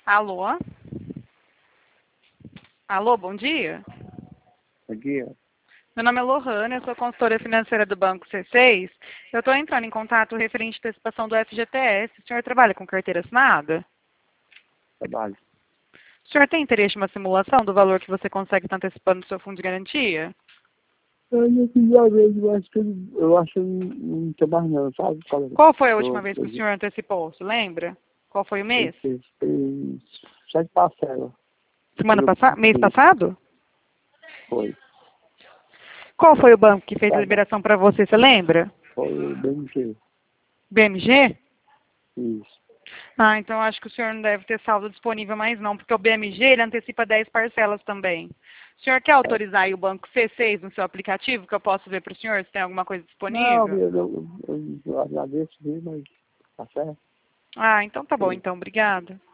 Alô? Alô, bom dia. Aqui, Meu nome é Lohana, eu sou consultora financeira do Banco C6. Eu estou entrando em contato referente à antecipação do FGTS. O senhor trabalha com carteira assinada? trabalho. O senhor tem interesse em uma simulação do valor que você consegue estar antecipando no seu fundo de garantia? Eu não fiz a vez, eu acho que não tem mais não, sabe? Qual foi a última vez que o senhor antecipou? Você lembra? Qual foi o mês? Fez 7 parcelas. Mês passado? Foi. Qual foi o banco que fez a Tá bom. liberação para você? Você lembra? Foi o BMG. BMG? Isso. Ah, então eu acho que o senhor não deve ter saldo disponível mais não, porque o BMG ele antecipa 10 parcelas também. O senhor quer autorizar aí o banco C6 no seu aplicativo, que eu posso ver para o senhor se tem alguma coisa Não, disponível? eu agradeço, viu, mas tá certo. Ah, então tá bom, então. Obrigada.